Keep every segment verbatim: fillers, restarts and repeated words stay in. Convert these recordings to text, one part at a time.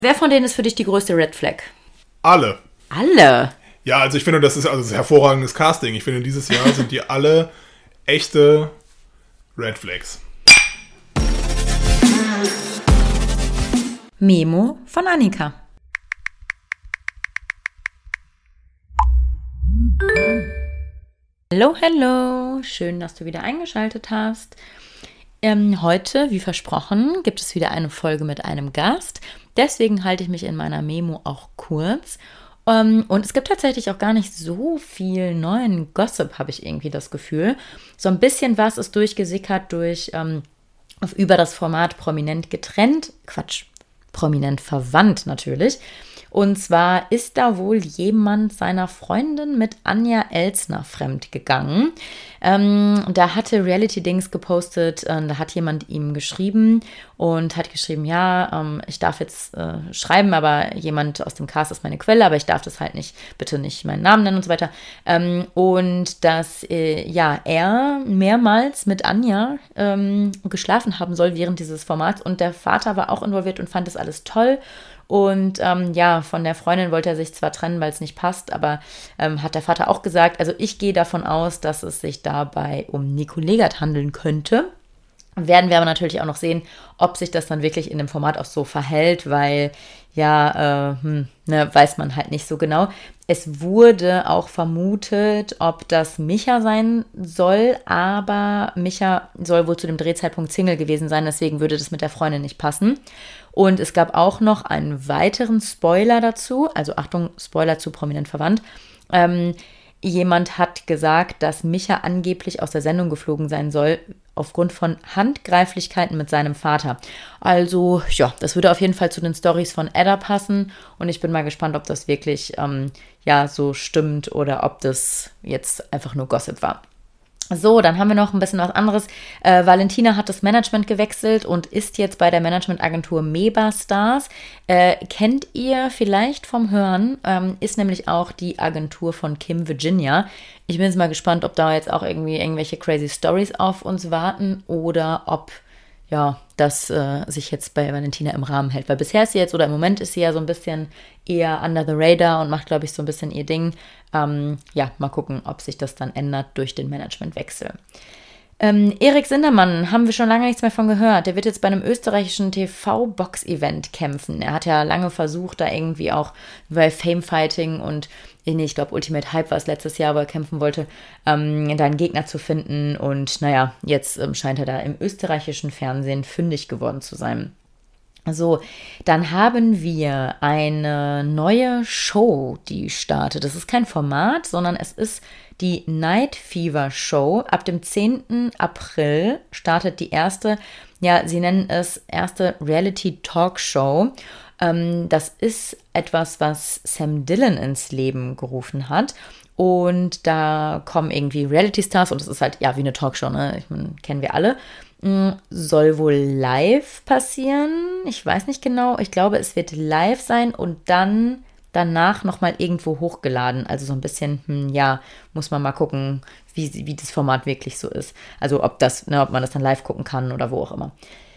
Wer von denen ist für dich die größte Red Flag? Alle. Alle? Ja, also ich finde, das ist also das ist hervorragendes Casting. Ich finde, dieses Jahr sind die alle echte Red Flags. Memo von Annika. Hallo, hallo. Schön, dass du wieder eingeschaltet hast. Ähm, heute, wie versprochen, gibt es wieder eine Folge mit einem Gast. Deswegen halte ich mich in meiner Memo auch kurz. Um, und es gibt tatsächlich auch gar nicht so viel neuen Gossip, habe ich irgendwie das Gefühl. So ein bisschen was ist durchgesickert durch ähm, auf, über das Format Prominent getrennt. Quatsch, Prominent verwandt natürlich. Und zwar ist da wohl jemand seiner Freundin mit Anja Elsner fremdgegangen. Ähm, da hatte Reality-Dings gepostet, äh, da hat jemand ihm geschrieben und hat geschrieben, ja, ähm, ich darf jetzt äh, schreiben, aber jemand aus dem Cast ist meine Quelle, aber ich darf das halt nicht, bitte nicht meinen Namen nennen und so weiter. Ähm, und dass, äh, ja, er mehrmals mit Anja ähm, geschlafen haben soll während dieses Formats und der Vater war auch involviert und fand das alles toll. Und ähm, ja, von der Freundin wollte er sich zwar trennen, weil es nicht passt, aber ähm, hat der Vater auch gesagt, also ich gehe davon aus, dass es sich dabei um Nico Legat handeln könnte. Werden wir aber natürlich auch noch sehen, ob sich das dann wirklich in dem Format auch so verhält, weil ja, äh, hm, ne, weiß man halt nicht so genau. Es wurde auch vermutet, ob das Micha sein soll, aber Micha soll wohl zu dem Drehzeitpunkt Single gewesen sein, deswegen würde das mit der Freundin nicht passen. Und es gab auch noch einen weiteren Spoiler dazu, also Achtung, Spoiler zu Prominent verwandt. Ähm, jemand hat gesagt, dass Micha angeblich aus der Sendung geflogen sein soll, aufgrund von Handgreiflichkeiten mit seinem Vater. Also, ja, das würde auf jeden Fall zu den Storys von Edda passen und ich bin mal gespannt, ob das wirklich, ähm, ja, so stimmt oder ob das jetzt einfach nur Gossip war. So, dann haben wir noch ein bisschen was anderes. Äh, Valentina hat das Management gewechselt und ist jetzt bei der Managementagentur Meba Stars. Äh, kennt ihr vielleicht vom Hören, ähm, ist nämlich auch die Agentur von Kim Virginia. Ich bin jetzt mal gespannt, ob da jetzt auch irgendwie irgendwelche crazy Stories auf uns warten oder ob ja, das äh, sich jetzt bei Valentina im Rahmen hält. Weil bisher ist sie jetzt, oder im Moment ist sie ja so ein bisschen eher under the radar und macht, glaube ich, so ein bisschen ihr Ding. Ähm, ja, mal gucken, ob sich das dann ändert durch den Managementwechsel. Ähm, Erik Sindermann, haben wir schon lange nichts mehr von gehört. Der wird jetzt bei einem österreichischen T V-Box-Event kämpfen. Er hat ja lange versucht, da irgendwie auch bei Famefighting und nee, ich glaube Ultimate Hype war es letztes Jahr, wo er kämpfen wollte, ähm, da einen Gegner zu finden. Und naja, jetzt ähm, scheint er da im österreichischen Fernsehen fündig geworden zu sein. So, dann haben wir eine neue Show, die startet. Das ist kein Format, sondern es ist die Night Fever Show. Ab dem zehnten April startet die erste, ja, sie nennen es erste Reality-Talk-Show. Ähm, das ist etwas, was Sam Dillon ins Leben gerufen hat. Und da kommen irgendwie Reality-Stars und es ist halt, ja, wie eine Talkshow, ne? Ich meine, kennen wir alle. Soll wohl live passieren. Ich weiß nicht genau. Ich glaube, es wird live sein und dann danach nochmal irgendwo hochgeladen. Also so ein bisschen, hm, ja, muss man mal gucken, wie, wie das Format wirklich so ist. Also ob das, ne, ob man das dann live gucken kann oder wo auch immer.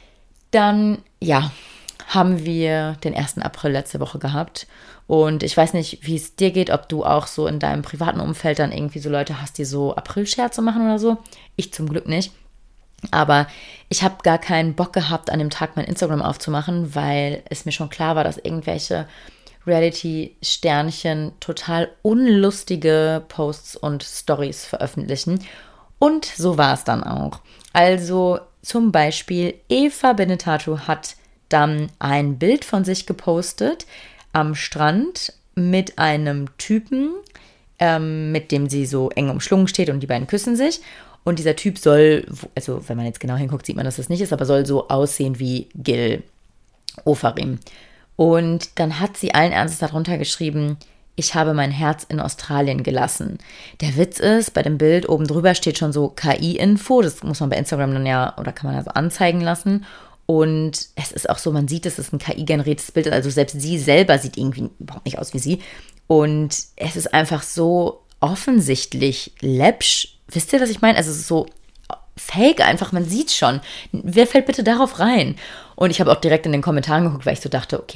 Dann, ja, haben wir den ersten April letzte Woche gehabt. Und ich weiß nicht, wie es dir geht, ob du auch so in deinem privaten Umfeld dann irgendwie so Leute hast, die so April-Scherze machen oder so. Ich zum Glück nicht. Aber ich habe gar keinen Bock gehabt, an dem Tag mein Instagram aufzumachen, weil es mir schon klar war, dass irgendwelche Reality-Sternchen total unlustige Posts und Stories veröffentlichen. Und so war es dann auch. Also zum Beispiel Eva Benetatu hat dann ein Bild von sich gepostet am Strand mit einem Typen, ähm, mit dem sie so eng umschlungen steht und die beiden küssen sich. Und dieser Typ soll, also wenn man jetzt genau hinguckt, sieht man, dass das nicht ist, aber soll so aussehen wie Gil Ofarim. Und dann hat sie allen Ernstes darunter geschrieben, ich habe mein Herz in Australien gelassen. Der Witz ist, bei dem Bild oben drüber steht schon so K I-Info, das muss man bei Instagram dann ja, oder kann man also anzeigen lassen. Und es ist auch so, man sieht, dass es ein K I-generiertes Bild ist, also selbst sie selber sieht irgendwie überhaupt nicht aus wie sie. Und es ist einfach so offensichtlich läppsch. Wisst ihr, was ich meine? Also es ist so fake einfach, man sieht's schon. Wer fällt bitte darauf rein? Und ich habe auch direkt in den Kommentaren geguckt, weil ich so dachte, okay,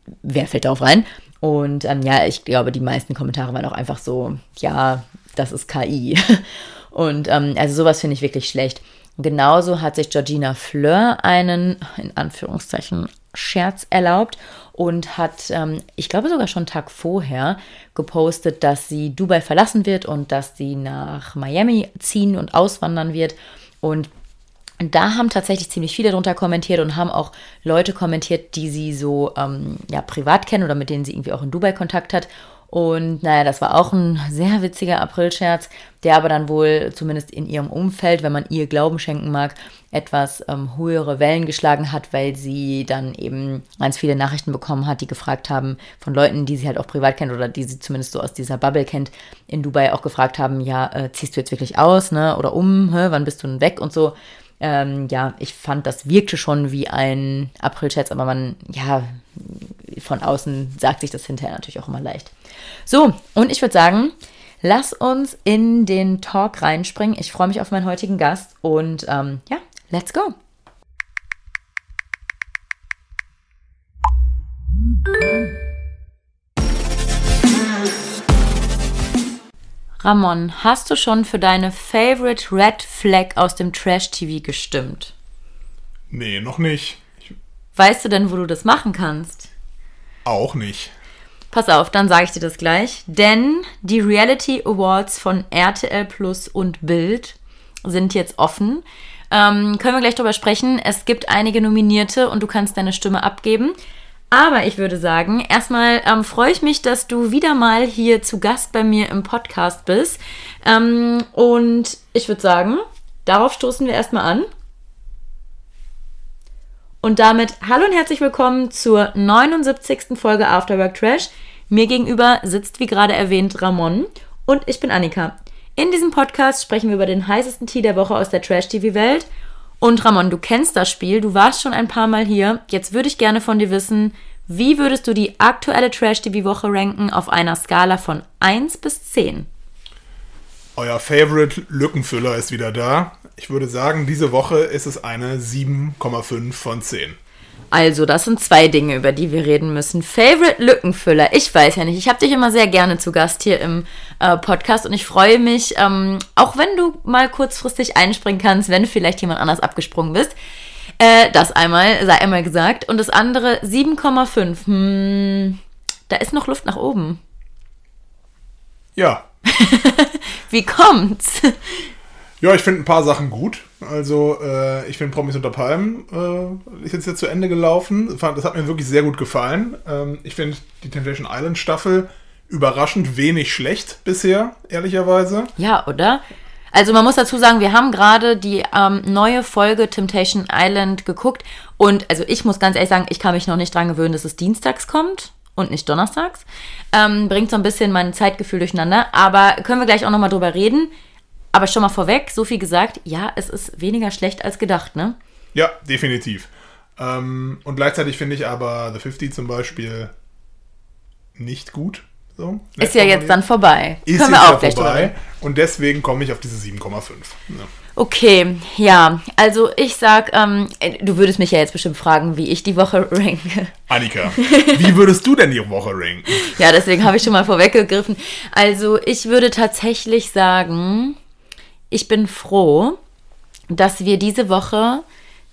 wer fällt darauf rein? Und ähm, ja, ich glaube, die meisten Kommentare waren auch einfach so, ja, das ist K I. Und ähm, also sowas finde ich wirklich schlecht. Genauso hat sich Georgina Fleur einen, in Anführungszeichen, Scherz erlaubt und hat, ähm, ich glaube sogar schon einen Tag vorher, gepostet, dass sie Dubai verlassen wird und dass sie nach Miami ziehen und auswandern wird. Und da haben tatsächlich ziemlich viele drunter kommentiert und haben auch Leute kommentiert, die sie so ähm, ja, privat kennen oder mit denen sie irgendwie auch in Dubai Kontakt hat. Und naja, das war auch ein sehr witziger Aprilscherz, der aber dann wohl zumindest in ihrem Umfeld, wenn man ihr Glauben schenken mag, etwas ähm, höhere Wellen geschlagen hat, weil sie dann eben ganz viele Nachrichten bekommen hat, die gefragt haben von Leuten, die sie halt auch privat kennt oder die sie zumindest so aus dieser Bubble kennt, in Dubai auch gefragt haben, ja, äh, ziehst du jetzt wirklich aus, ne? Oder um, hä? Wann bist du denn weg und so. Ähm, ja, ich fand, das wirkte schon wie ein Aprilscherz, aber man, ja, von außen sagt sich das hinterher natürlich auch immer leicht. So, und ich würde sagen, lass uns in den Talk reinspringen. Ich freue mich auf meinen heutigen Gast und ähm, ja, let's go. Ramon, hast du schon für deine Favorite Red Flag aus dem Trash-T V gestimmt? Nee, noch nicht. Ich Weißt du denn, wo du das machen kannst? auch nicht. Pass auf, dann sage ich dir das gleich. Denn die Reality Awards von R T L Plus und Bild sind jetzt offen. Ähm, können wir gleich drüber sprechen. Es gibt einige Nominierte und du kannst deine Stimme abgeben. Aber ich würde sagen, erstmal ähm, freue ich mich, dass du wieder mal hier zu Gast bei mir im Podcast bist. Ähm, und ich würde sagen, darauf stoßen wir erstmal an. Und damit hallo und herzlich willkommen zur neunundsiebzigsten Folge Afterwork Trash. Mir gegenüber sitzt, wie gerade erwähnt, Ramon und ich bin Annika. In diesem Podcast sprechen wir über den heißesten Tee der Woche aus der Trash-T V-Welt. Und Ramon, du kennst das Spiel, du warst schon ein paar Mal hier. Jetzt würde ich gerne von dir wissen, wie würdest du die aktuelle Trash-T V-Woche ranken auf einer Skala von eins bis zehn? Euer Favorite Lückenfüller ist wieder da. Ich würde sagen, diese Woche ist es eine sieben Komma fünf von zehn. Also, das sind zwei Dinge, über die wir reden müssen. Favorite Lückenfüller. Ich weiß ja nicht. Ich habe dich immer sehr gerne zu Gast hier im äh, Podcast und ich freue mich, ähm, auch wenn du mal kurzfristig einspringen kannst, wenn vielleicht jemand anders abgesprungen bist. Äh, das einmal, sei einmal gesagt. Und das andere, sieben Komma fünf. Hm, da ist noch Luft nach oben. Ja. Wie kommt's? Ja, ich finde ein paar Sachen gut. Also, äh, ich finde Promis unter Palmen äh, ist jetzt, jetzt zu Ende gelaufen. Das hat mir wirklich sehr gut gefallen. Ähm, ich finde die Temptation Island Staffel überraschend wenig schlecht bisher, ehrlicherweise. Ja, oder? Also man muss dazu sagen, wir haben gerade die ähm, neue Folge Temptation Island geguckt und also ich muss ganz ehrlich sagen, ich kann mich noch nicht dran gewöhnen, dass es dienstags kommt und nicht donnerstags. Ähm, bringt so ein bisschen mein Zeitgefühl durcheinander, aber können wir gleich auch nochmal drüber reden. Aber schon mal vorweg, so viel gesagt, ja, es ist weniger schlecht als gedacht, ne? Ja, definitiv. Ähm, und gleichzeitig finde ich aber The fifty zum Beispiel nicht gut. So, ist ja jetzt dann vorbei. Ist Können wir jetzt auch ja gleich vorbei. drüber. Und deswegen komme ich auf diese sieben Komma fünf. Ja. Okay, ja. Also ich sag, ähm, du würdest mich ja jetzt bestimmt fragen, wie ich die Woche ranke. Annika, wie würdest du denn die Woche ranken? Ja, deswegen habe ich schon mal vorweggegriffen. Also ich würde tatsächlich sagen, ich bin froh, dass wir diese Woche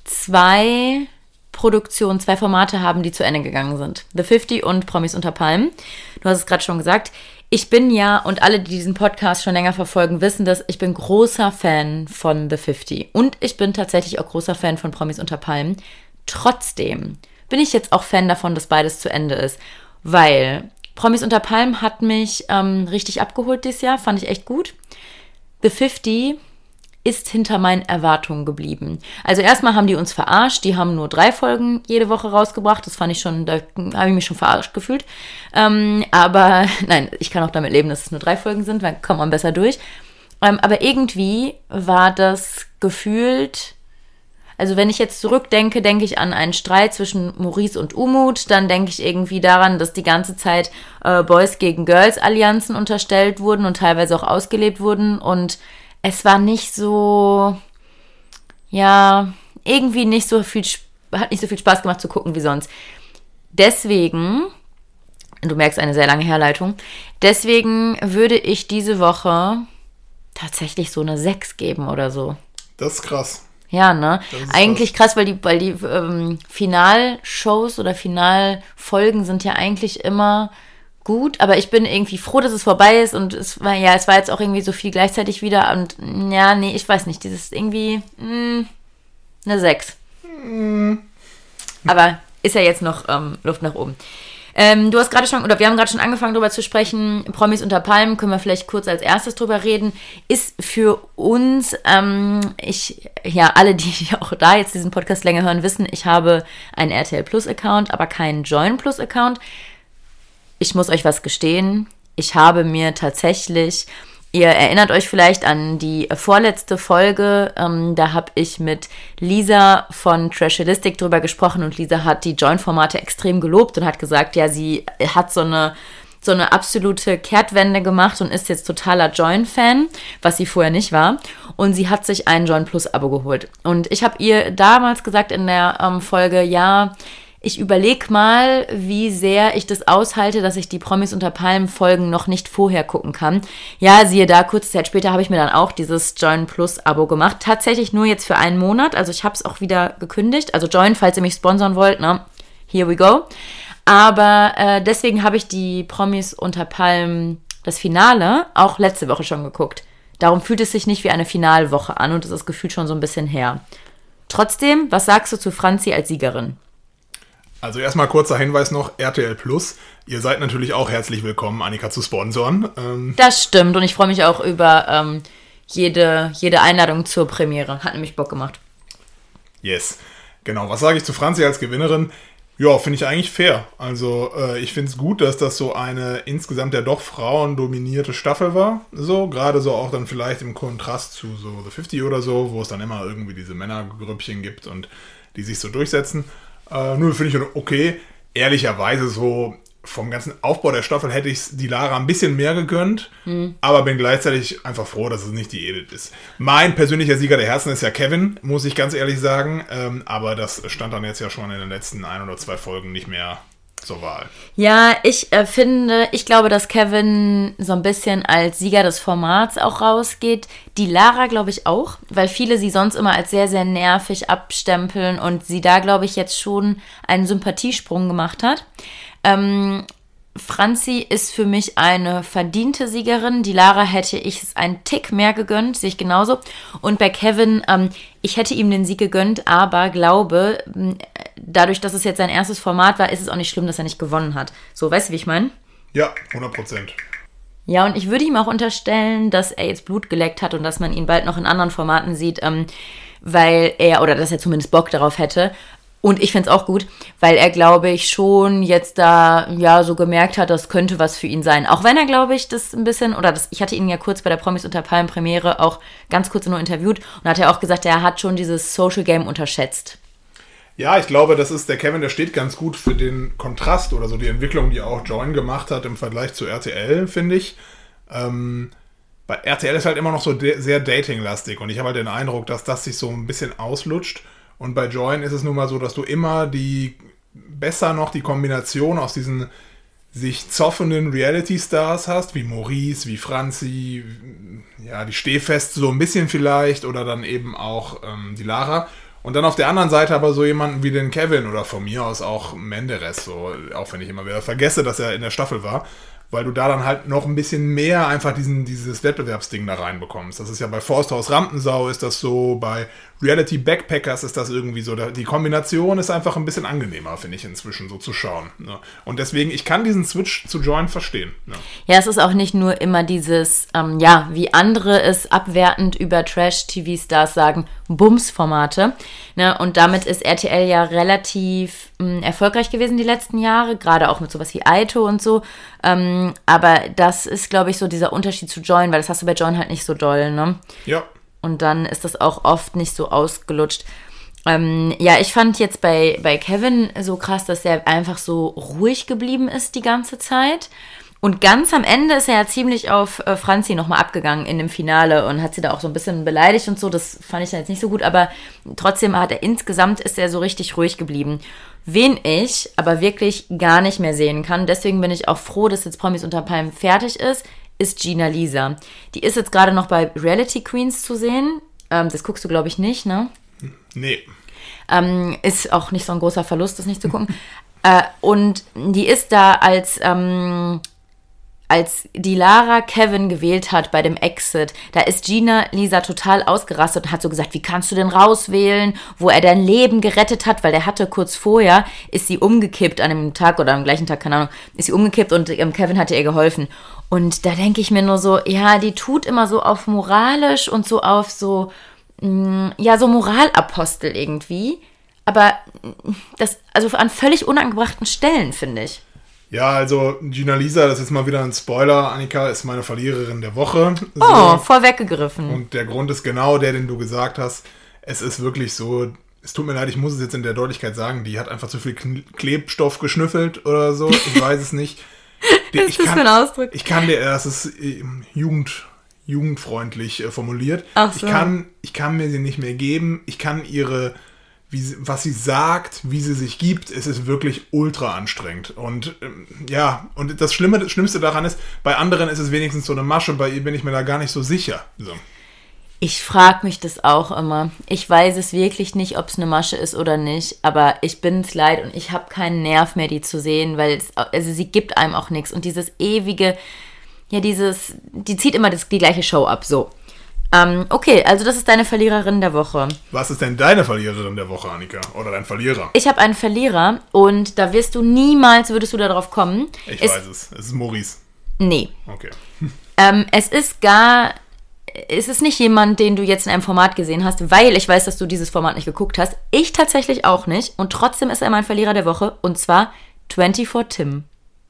zwei Produktionen, zwei Formate haben, die zu Ende gegangen sind. The fifty und Promis unter Palmen. Du hast es gerade schon gesagt. Ich bin ja, und alle, die diesen Podcast schon länger verfolgen, wissen das, ich bin großer Fan von The fifty. Und ich bin tatsächlich auch großer Fan von Promis unter Palmen. Trotzdem bin ich jetzt auch Fan davon, dass beides zu Ende ist. Weil Promis unter Palmen hat mich ähm, richtig abgeholt dieses Jahr, fand ich echt gut. The fifty ist hinter meinen Erwartungen geblieben. Also erstmal haben die uns verarscht, die haben nur drei Folgen jede Woche rausgebracht, das fand ich schon, da habe ich mich schon verarscht gefühlt. Ähm, aber nein, ich kann auch damit leben, dass es nur drei Folgen sind, dann kommt man besser durch. Ähm, aber irgendwie war das gefühlt, also wenn ich jetzt zurückdenke, denke ich an einen Streit zwischen Maurice und Umut, dann denke ich irgendwie daran, dass die ganze Zeit äh, Boys gegen Girls Allianzen unterstellt wurden und teilweise auch ausgelebt wurden und es war nicht so, ja, irgendwie nicht so viel, hat nicht so viel Spaß gemacht zu gucken wie sonst. deswegen, du merkst, eine sehr lange Herleitung, deswegen würde ich diese Woche tatsächlich so eine sechs geben oder so. Das ist krass. Ja, ne? Eigentlich krass, weil die, weil die ähm, Finalshows oder Finalfolgen sind ja eigentlich immer gut, aber ich bin irgendwie froh, dass es vorbei ist und es war ja, es war jetzt auch irgendwie so viel gleichzeitig wieder und ja, nee, ich weiß nicht, dieses irgendwie mh, eine sechs. Mm. Aber ist ja jetzt noch ähm, Luft nach oben. Ähm, du hast gerade schon, oder wir haben gerade schon angefangen darüber zu sprechen, Promis unter Palmen, können wir vielleicht kurz als erstes drüber reden, ist für uns, ähm, ich, ja, alle, die auch da jetzt diesen Podcast länger hören, wissen, ich habe einen R T L Plus Account, aber keinen Join Plus Account. Ich muss euch was gestehen, ich habe mir tatsächlich, ihr erinnert euch vielleicht an die vorletzte Folge, ähm, da habe ich mit Lisa von Trashalistic drüber gesprochen und Lisa hat die Join-Formate extrem gelobt und hat gesagt, ja, sie hat so eine, so eine absolute Kehrtwende gemacht und ist jetzt totaler Join-Fan, was sie vorher nicht war. Und sie hat sich ein Join Plus-Abo geholt. Und ich habe ihr damals gesagt in der ähm, Folge, ja, ich überlege mal, wie sehr ich das aushalte, dass ich die Promis unter Palmen Folgen noch nicht vorher gucken kann. Ja, siehe da, kurze Zeit später habe ich mir dann auch dieses Join Plus Abo gemacht. Tatsächlich nur jetzt für einen Monat, also ich habe es auch wieder gekündigt. Also Join, falls ihr mich sponsern wollt, ne? Here we go. Aber äh, deswegen habe ich die Promis unter Palmen, das Finale, auch letzte Woche schon geguckt. Darum fühlt es sich nicht wie eine Finalwoche an und es ist gefühlt schon so ein bisschen her. Trotzdem, was sagst du zu Franzi als Siegerin? Also erstmal kurzer Hinweis noch, R T L Plus, ihr seid natürlich auch herzlich willkommen, Annika zu sponsoren. Ähm das stimmt und ich freue mich auch über ähm, jede, jede Einladung zur Premiere. Hat nämlich Bock gemacht. Yes, genau. Was sage ich zu Franzi als Gewinnerin? Ja, finde ich eigentlich fair. Also äh, ich finde es gut, dass das so eine insgesamt ja doch frauendominierte Staffel war. So, gerade so auch dann vielleicht im Kontrast zu so The fünfzig oder so, wo es dann immer irgendwie diese Männergrüppchen gibt und die sich so durchsetzen. Uh, nur finde ich okay. Ehrlicherweise so vom ganzen Aufbau der Staffel hätte ich die Lara ein bisschen mehr gegönnt, mhm. aber bin gleichzeitig einfach froh, dass es nicht die Edith ist. Mein persönlicher Sieger der Herzen ist ja Kevin, muss ich ganz ehrlich sagen, ähm, aber das stand dann jetzt ja schon in den letzten ein oder zwei Folgen nicht mehr zur Wahl. Ja, ich äh, finde, ich glaube, dass Kevin so ein bisschen als Sieger des Formats auch rausgeht. Die Lara, glaube ich, auch, weil viele sie sonst immer als sehr, sehr nervig abstempeln und sie da, glaube ich, jetzt schon einen Sympathiesprung gemacht hat. Ähm, Franzi ist für mich eine verdiente Siegerin. Die Lara hätte ich es einen Tick mehr gegönnt, sehe ich genauso. Und bei Kevin, ähm, ich hätte ihm den Sieg gegönnt, aber glaube, dadurch, dass es jetzt sein erstes Format war, ist es auch nicht schlimm, dass er nicht gewonnen hat. So, weißt du, wie ich meine? Ja, hundert Prozent. Ja, und ich würde ihm auch unterstellen, dass er jetzt Blut geleckt hat und dass man ihn bald noch in anderen Formaten sieht, ähm, weil er, oder dass er zumindest Bock darauf hätte. Und ich finde es auch gut, weil er, glaube ich, schon jetzt da ja so gemerkt hat, das könnte was für ihn sein. Auch wenn er, glaube ich, das ein bisschen, oder das, ich hatte ihn ja kurz bei der Promis unter Palmen Premiere auch ganz kurz nur interviewt und hat er auch gesagt, er hat schon dieses Social Game unterschätzt. Ja, ich glaube, das ist der Kevin, der steht ganz gut für den Kontrast oder so die Entwicklung, die auch Join gemacht hat im Vergleich zu R T L, finde ich. Ähm, bei R T L ist halt immer noch so de- sehr datinglastig und ich habe halt den Eindruck, dass das sich so ein bisschen auslutscht. Und bei Join ist es nun mal so, dass du immer die, besser noch die Kombination aus diesen sich zoffenden Reality-Stars hast, wie Maurice, wie Franzi, ja, die Stehfest so ein bisschen vielleicht oder dann eben auch ähm, die Lara. Und dann auf der anderen Seite aber so jemanden wie den Kevin oder von mir aus auch Menderes, so, auch wenn ich immer wieder vergesse, dass er in der Staffel war, weil du da dann halt noch ein bisschen mehr einfach diesen, dieses Wettbewerbsding da reinbekommst. Das ist ja bei Forsthaus Rampensau ist das so, bei Reality Backpackers ist das irgendwie so. Die Kombination ist einfach ein bisschen angenehmer, finde ich inzwischen, so zu schauen. Ne? Und deswegen, ich kann diesen Switch zu Join verstehen. Ne? Ja, es ist auch nicht nur immer dieses, ähm, ja, wie andere es abwertend über Trash-T V-Stars sagen, Bums-Formate. Ne? Und damit ist R T L ja relativ mh, erfolgreich gewesen die letzten Jahre, gerade auch mit sowas wie Aito und so. Ähm, aber das ist, glaube ich, so dieser Unterschied zu Join, weil das hast du bei Join halt nicht so doll, ne? Ja. Und dann ist das auch oft nicht so ausgelutscht. Ähm, ja, ich fand jetzt bei, bei Kevin so krass, dass er einfach so ruhig geblieben ist die ganze Zeit. Und ganz am Ende ist er ja ziemlich auf äh, Franzi nochmal abgegangen in dem Finale und hat sie da auch so ein bisschen beleidigt und so. Das fand ich dann jetzt nicht so gut, aber trotzdem hat er insgesamt ist er so richtig ruhig geblieben. Wen ich aber wirklich gar nicht mehr sehen kann, deswegen bin ich auch froh, dass jetzt Promis unter Palmen fertig ist, ist Gina Lisa. Die ist jetzt gerade noch bei Reality Queens zu sehen. Ähm, das guckst du, glaube ich, nicht, ne? Nee. Ähm, ist auch nicht so ein großer Verlust, das nicht zu gucken. äh, und die ist da als... Ähm, als die Lara Kevin gewählt hat bei dem Exit, da ist Gina Lisa total ausgerastet und hat so gesagt, wie kannst du denn rauswählen, wo er dein Leben gerettet hat, weil der hatte kurz vorher, ist sie umgekippt an dem Tag oder am gleichen Tag, keine Ahnung, ist sie umgekippt und ähm, Kevin hatte ihr geholfen. Und da denke ich mir nur so, ja, die tut immer so auf moralisch und so auf so, mh, ja, so Moralapostel irgendwie, aber das, also an völlig unangebrachten Stellen, finde ich. Ja, also Gina Lisa, das ist jetzt mal wieder ein Spoiler, Annika ist meine Verliererin der Woche. So. Oh, vorweggegriffen. Und der Grund ist genau der, den du gesagt hast. Es ist wirklich so, es tut mir leid, ich muss es jetzt in der Deutlichkeit sagen, die hat einfach zu viel Klebstoff geschnüffelt oder so, ich weiß es nicht. Die, Was ist das für ein Ausdruck? Ich kann dir, das ist Jugend, jugendfreundlich äh, formuliert. Ach so. Ich kann, ich kann mir sie nicht mehr geben, ich kann ihre... Wie sie, was sie sagt, wie sie sich gibt, es ist wirklich ultra anstrengend. Und ähm, ja, und das Schlimme, das Schlimmste daran ist, bei anderen ist es wenigstens so eine Masche, bei ihr bin ich mir da gar nicht so sicher. So. Ich frage mich das auch immer. Ich weiß es wirklich nicht, ob es eine Masche ist oder nicht, aber ich bin es leid und ich habe keinen Nerv mehr, die zu sehen, weil es, also sie gibt einem auch nichts. Und dieses ewige, ja dieses, die zieht immer das, die gleiche Show ab, so. Um, okay, also das ist deine Verliererin der Woche. Was ist denn deine Verliererin der Woche, Annika? Oder dein Verlierer? Ich habe einen Verlierer und da wirst du niemals, würdest du darauf kommen. Ich es, weiß es. Es ist Maurice. Nee. Okay. Ähm, es ist gar, es ist nicht jemand, den du jetzt in einem Format gesehen hast, weil ich weiß, dass du dieses Format nicht geguckt hast. Ich tatsächlich auch nicht und trotzdem ist er mein Verlierer der Woche und zwar vierundzwanzig Tim.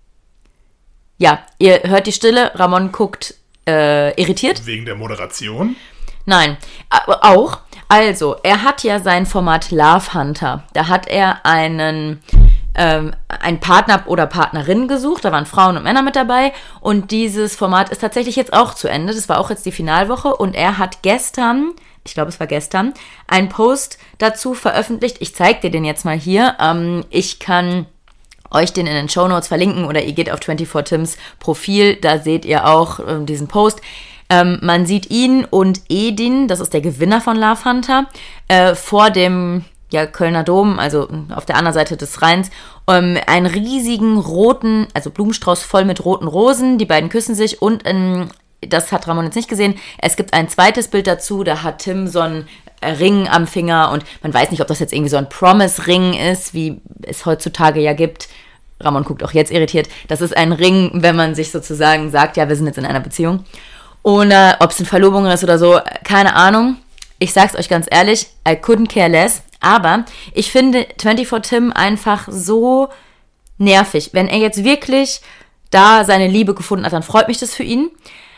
Ja, ihr hört die Stille, Ramon guckt Äh, irritiert. Wegen der Moderation? Nein, äh, auch. Also, er hat ja sein Format Love Hunter. Da hat er einen, ähm, einen Partner oder Partnerin gesucht. Da waren Frauen und Männer mit dabei. Und dieses Format ist tatsächlich jetzt auch zu Ende. Das war auch jetzt die Finalwoche. Und er hat gestern, ich glaube, es war gestern, einen Post dazu veröffentlicht. Ich zeige dir den jetzt mal hier. Ähm, ich kann euch den in den Shownotes verlinken oder ihr geht auf vierundzwanzig Tims Profil, da seht ihr auch ähm, diesen Post. Ähm, man sieht ihn und Edin, das ist der Gewinner von Love Hunter, äh, vor dem ja, Kölner Dom, also auf der anderen Seite des Rheins, ähm, einen riesigen roten, also Blumenstrauß voll mit roten Rosen, die beiden küssen sich und ähm, das hat Ramon jetzt nicht gesehen, es gibt ein zweites Bild dazu, da hat Tim so ein Ring am Finger und man weiß nicht, ob das jetzt irgendwie so ein Promise-Ring ist, wie es heutzutage ja gibt. Ramon guckt auch jetzt irritiert. Das ist ein Ring, wenn man sich sozusagen sagt, ja, wir sind jetzt in einer Beziehung. Oder ob es eine Verlobung ist oder so, keine Ahnung. Ich sag's euch ganz ehrlich, I couldn't care less. Aber ich finde vierundzwanzig Tim einfach so nervig. Wenn er jetzt wirklich da seine Liebe gefunden hat, dann freut mich das für ihn.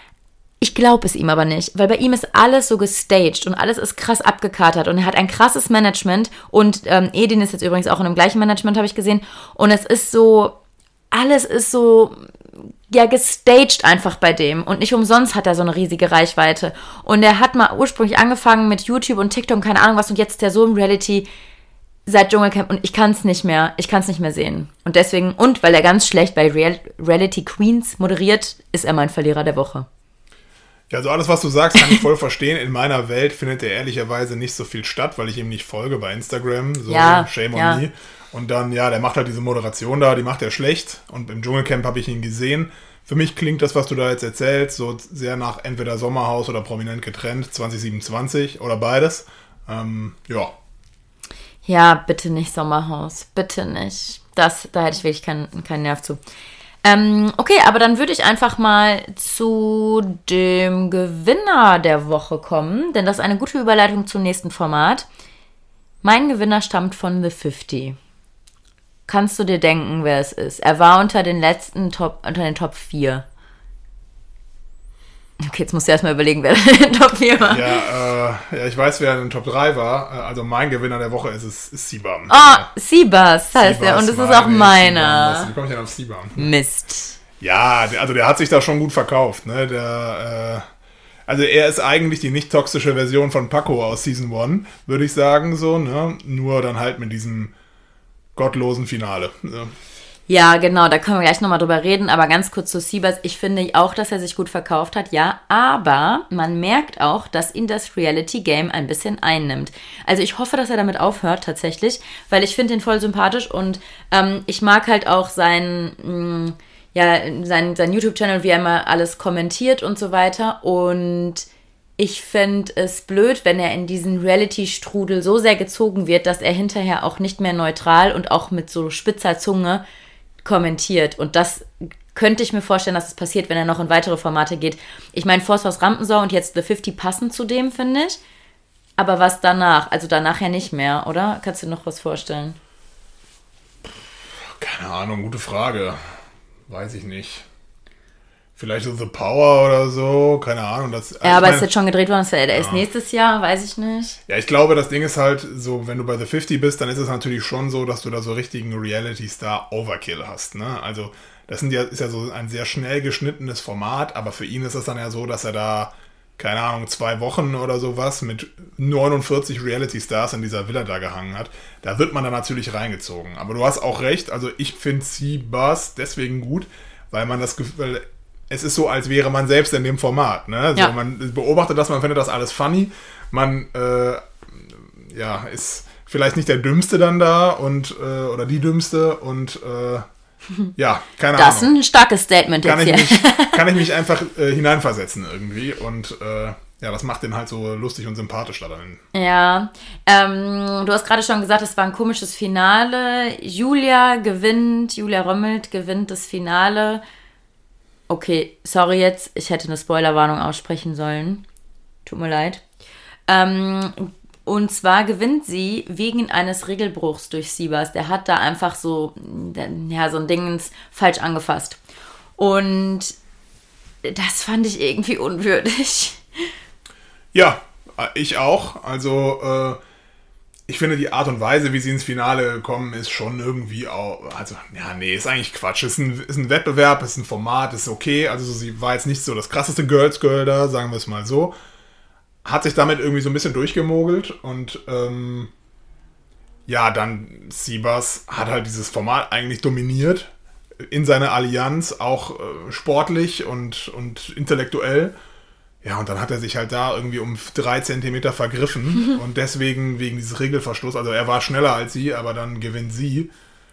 Ich glaube es ihm aber nicht, weil bei ihm ist alles so gestaged und alles ist krass abgekatert und er hat ein krasses Management und ähm, Edin ist jetzt übrigens auch in dem gleichen Management, habe ich gesehen, und es ist so, alles ist so, ja, gestaged einfach bei dem und nicht umsonst hat er so eine riesige Reichweite und er hat mal ursprünglich angefangen mit YouTube und TikTok und keine Ahnung was und jetzt ist der so im Reality seit Dschungelcamp und ich kann es nicht mehr, ich kann es nicht mehr sehen und deswegen, und weil er ganz schlecht bei Real- Reality Queens moderiert, ist er mein Verlierer der Woche. Ja, also alles, was du sagst, kann ich voll verstehen. In meiner Welt findet er ehrlicherweise nicht so viel statt, weil ich ihm nicht folge bei Instagram. So, ja, shame on ja. me. Und dann, ja, der macht halt diese Moderation da, die macht er schlecht. Und im Dschungelcamp habe ich ihn gesehen. Für mich klingt das, was du da jetzt erzählst, so sehr nach entweder Sommerhaus oder Prominent getrennt, zwanzig siebenundzwanzig oder beides. Ähm, ja. Ja, bitte nicht Sommerhaus. Bitte nicht. Das, da hätte ich wirklich keinen keinen Nerv zu. Ähm, okay, aber dann würde ich einfach mal zu dem Gewinner der Woche kommen, denn das ist eine gute Überleitung zum nächsten Format. Mein Gewinner stammt von The fifty. Kannst du dir denken, wer es ist? Er war unter den letzten Top, unter den Top vier. Okay, jetzt musst du erstmal überlegen, wer in den Top vier war. Ja, äh, ja, ich weiß, wer in den Top drei war. Also mein Gewinner der Woche ist es ist Sibam. Ah, Sibas heißt er und es ist auch Wie meiner. komme ich denn auf Sibam? Mist. Ja, der, also der hat sich da schon gut verkauft, ne? Der, äh, also er ist eigentlich die nicht toxische Version von Paco aus Season eins, würde ich sagen, so, ne? Nur dann halt mit diesem gottlosen Finale. Ne? Ja, genau, da können wir gleich nochmal drüber reden, aber ganz kurz zu Seabass. Ich finde auch, dass er sich gut verkauft hat, ja, aber man merkt auch, dass ihn das Reality-Game ein bisschen einnimmt. Also ich hoffe, dass er damit aufhört, tatsächlich, weil ich finde ihn voll sympathisch und ähm, ich mag halt auch sein, mh, ja, sein, sein YouTube-Channel, wie er immer alles kommentiert und so weiter und ich finde es blöd, wenn er in diesen Reality-Strudel so sehr gezogen wird, dass er hinterher auch nicht mehr neutral und auch mit so spitzer Zunge kommentiert. Und das könnte ich mir vorstellen, dass es passiert, wenn er noch in weitere Formate geht. Ich meine, Force House Rampensau und jetzt The fünfzig passen zu dem, finde ich. Aber was danach? Also danach ja nicht mehr, oder? Kannst du dir noch was vorstellen? Keine Ahnung, gute Frage. Weiß ich nicht. Vielleicht so The Power oder so, keine Ahnung. Das, ja, aber meine, ist jetzt schon gedreht worden, das ist ja. nächstes Jahr, weiß ich nicht. Ja, ich glaube, das Ding ist halt so, wenn du bei The fünfzig bist, dann ist es natürlich schon so, dass du da so richtigen Reality-Star-Overkill hast, ne? Also das sind ja, ist ja so ein sehr schnell geschnittenes Format, aber für ihn ist es dann ja so, dass er da, keine Ahnung, zwei Wochen oder sowas mit neunundvierzig Reality-Stars in dieser Villa da gehangen hat. Da wird man dann natürlich reingezogen. Aber du hast auch recht, also ich finde Seabass deswegen gut, weil man das Gefühl... Es ist so, als wäre man selbst in dem Format. Ne? So, ja. Man beobachtet das, man findet das alles funny. Man äh, ja, ist vielleicht nicht der Dümmste dann da und äh, oder die Dümmste und äh, ja, keine das Ahnung. Das ist ein starkes Statement kann jetzt ich hier. Mich, kann ich mich einfach äh, hineinversetzen irgendwie und äh, ja, das macht den halt so lustig und sympathisch da drin. Ja, ähm, du hast gerade schon gesagt, es war ein komisches Finale. Julia gewinnt, Julia Römmelt gewinnt das Finale. Okay, sorry jetzt, ich hätte eine Spoilerwarnung aussprechen sollen. Tut mir leid. Ähm, und zwar gewinnt sie wegen eines Regelbruchs durch Seabass. Der hat da einfach so, ja, so ein Ding falsch angefasst. Und das fand ich irgendwie unwürdig. Ja, ich auch. Also, äh, ich finde die Art und Weise, wie sie ins Finale kommen, ist schon irgendwie auch, also, ja, nee, ist eigentlich Quatsch. Ist ein, ist ein Wettbewerb, ist ein Format, ist okay. Also, sie war jetzt nicht so das krasseste Girls Girl da, sagen wir es mal so. Hat sich damit irgendwie so ein bisschen durchgemogelt und, ähm, ja, dann Seabass hat halt dieses Format eigentlich dominiert in seiner Allianz, auch äh, sportlich und, und intellektuell. Ja, und dann hat er sich halt da irgendwie um drei Zentimeter vergriffen und deswegen, wegen dieses Regelverstoß, also er war schneller als sie, aber dann gewinnt sie.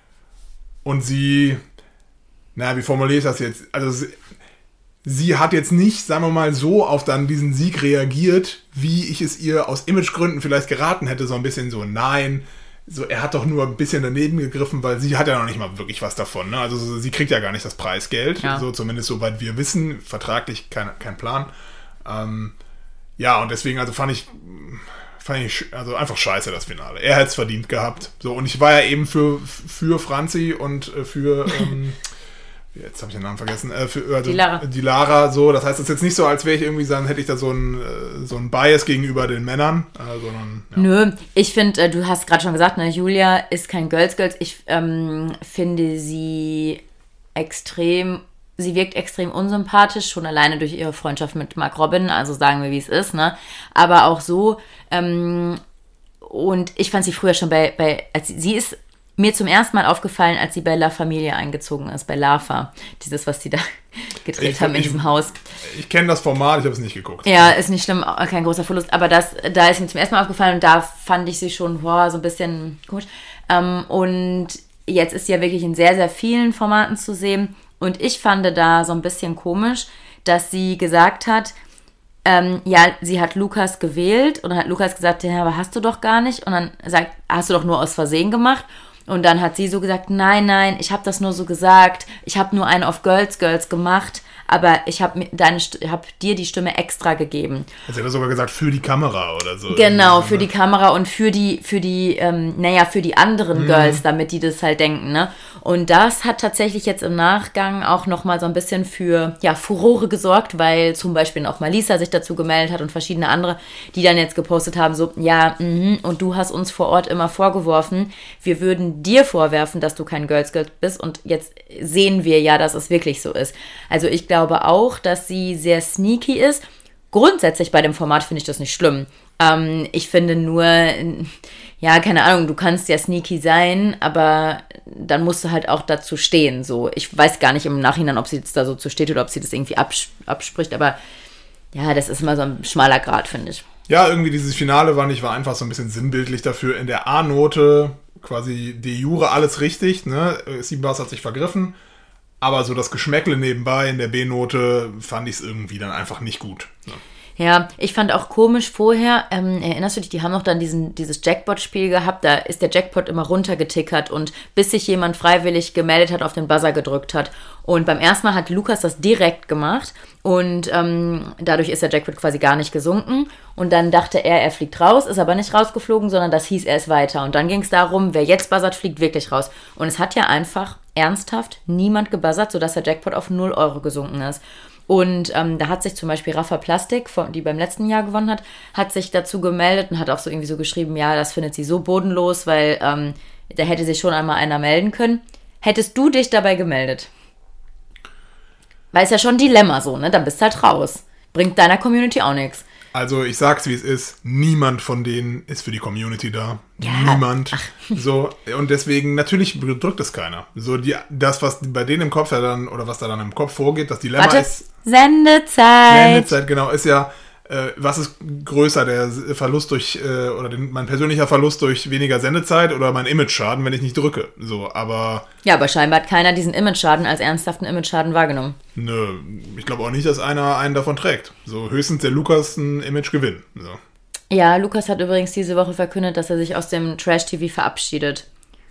Und sie, naja, wie formuliere ich das jetzt? Also sie, sie hat jetzt nicht, sagen wir mal, so auf dann diesen Sieg reagiert, wie ich es ihr aus Imagegründen vielleicht geraten hätte, so ein bisschen so, nein, so, er hat doch nur ein bisschen daneben gegriffen, weil sie hat ja noch nicht mal wirklich was davon, ne? Also so, sie kriegt ja gar nicht das Preisgeld, ja. So zumindest soweit wir wissen, vertraglich kein, kein Plan. Ähm, ja, und deswegen, also fand ich, fand ich also einfach scheiße, das Finale. Er hätte es verdient gehabt. So, und ich war ja eben für, für Franzi und für, ähm, jetzt habe ich den Namen vergessen, äh, für also, die Lara. Die Lara, so. Das heißt, es ist jetzt nicht so, als wäre ich irgendwie sagen, hätte ich da so ein, so ein Bias gegenüber den Männern, äh, sondern, ja. Nö, ich finde, äh, du hast gerade schon gesagt, ne, Julia ist kein Girls Girls. Ich ähm, finde sie extrem Sie wirkt extrem unsympathisch, schon alleine durch ihre Freundschaft mit Mark Robin, also sagen wir, wie es ist, ne? Aber auch so, ähm, und ich fand sie früher schon bei, bei als sie, sie ist mir zum ersten Mal aufgefallen, als sie bei La Familie eingezogen ist, bei Lava. Dieses, was die da gedreht ich, haben in ich, diesem Haus. Ich kenne das Format, ich habe es nicht geguckt. Ja, ist nicht schlimm, kein großer Verlust, aber das, da ist mir zum ersten Mal aufgefallen und da fand ich sie schon, boah, so ein bisschen komisch. Ähm, und jetzt ist sie ja wirklich in sehr, sehr vielen Formaten zu sehen. Und ich fand da so ein bisschen komisch, dass sie gesagt hat, ähm, ja, sie hat Lukas gewählt und dann hat Lukas gesagt, ja, aber hast du doch gar nicht. Und dann sagt, hast du doch nur aus Versehen gemacht. Und dann hat sie so gesagt, nein, nein, ich habe das nur so gesagt. Ich habe nur einen auf Girls Girls gemacht, aber ich habe hab dir die Stimme extra gegeben. Also er hat sogar gesagt, für die Kamera oder so. Genau, für die Kamera und für die, für die, ähm, naja, für die anderen mhm. Girls, damit die das halt denken, ne? Und das hat tatsächlich jetzt im Nachgang auch nochmal so ein bisschen für, ja, Furore gesorgt, weil zum Beispiel auch Malisa sich dazu gemeldet hat und verschiedene andere, die dann jetzt gepostet haben, so, ja, mh, und du hast uns vor Ort immer vorgeworfen, wir würden dir vorwerfen, dass du kein Girls Girl bist und jetzt sehen wir ja, dass es wirklich so ist. Also ich glaube auch, dass sie sehr sneaky ist. Grundsätzlich bei dem Format finde ich das nicht schlimm. Ähm, ich finde nur, ja, keine Ahnung, du kannst ja sneaky sein, aber dann musst du halt auch dazu stehen. So, ich weiß gar nicht im Nachhinein, ob sie jetzt da so zu steht oder ob sie das irgendwie abs- abspricht, aber ja, das ist immer so ein schmaler Grat, finde ich. Ja, irgendwie dieses Finale war nicht, war einfach so ein bisschen sinnbildlich dafür. In der A-Note quasi de jure alles richtig, ne? Sieben Bars hat sich vergriffen, aber so das Geschmäckle nebenbei in der B-Note fand ich es irgendwie dann einfach nicht gut. Ne? Ja, ich fand auch komisch vorher, ähm, erinnerst du dich, die haben noch dann diesen, dieses Jackpot-Spiel gehabt, da ist der Jackpot immer runtergetickert und bis sich jemand freiwillig gemeldet hat, auf den Buzzer gedrückt hat. Und beim ersten Mal hat Lukas das direkt gemacht und ähm, dadurch ist der Jackpot quasi gar nicht gesunken. Und dann dachte er, er fliegt raus, ist aber nicht rausgeflogen, sondern das hieß, er ist weiter. Und dann ging es darum, wer jetzt buzzert, fliegt wirklich raus. Und es hat ja einfach ernsthaft niemand gebuzzert, sodass der Jackpot auf null Euro gesunken ist. Und ähm, da hat sich zum Beispiel Rafa Plastik, von, die beim letzten Jahr gewonnen hat, hat sich dazu gemeldet und hat auch so irgendwie so geschrieben, ja, das findet sie so bodenlos, weil ähm, da hätte sich schon einmal einer melden können. Hättest du dich dabei gemeldet? Weil es ja schon ein Dilemma so, ne? Dann bist du halt raus. Bringt deiner Community auch nichts. Also ich sag's, wie es ist. Niemand von denen ist für die Community da. Ja. Niemand. Ach. So, und deswegen, natürlich drückt es keiner. So, die, das, was bei denen im Kopf ja dann, oder was da dann im Kopf vorgeht, das Dilemma Warte. ist... Sendezeit. Sendezeit, genau, ist ja, äh, was ist größer, der Verlust durch, äh, oder den, mein persönlicher Verlust durch weniger Sendezeit oder mein Image-Schaden, wenn ich nicht drücke. So, aber... Ja, aber scheinbar hat keiner diesen Image-Schaden als ernsthaften Image-Schaden wahrgenommen. Nö, ich glaube auch nicht, dass einer einen davon trägt. So, höchstens der Lukas ein Image-Gewinn. So. Ja, Lukas hat übrigens diese Woche verkündet, dass er sich aus dem Trash-T V verabschiedet.